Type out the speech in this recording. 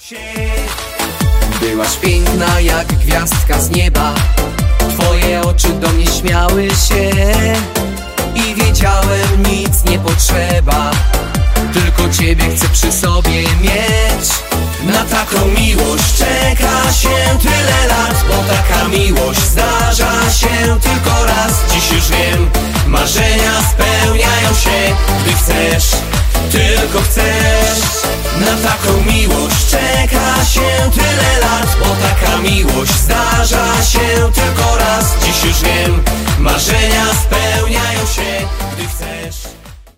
Byłaś piękna jak gwiazdka z nieba. Twoje oczy do mnie śmiały się i wiedziałem, nic nie potrzeba, tylko ciebie chcę przy sobie mieć. Na taką miłość czeka się tyle lat, bo taka miłość zdarza się tylko raz. Dziś już wiem, marzenia spełniają się, gdy chcesz, tylko chcesz. Na taką miłość czeka się tyle lat, bo taka miłość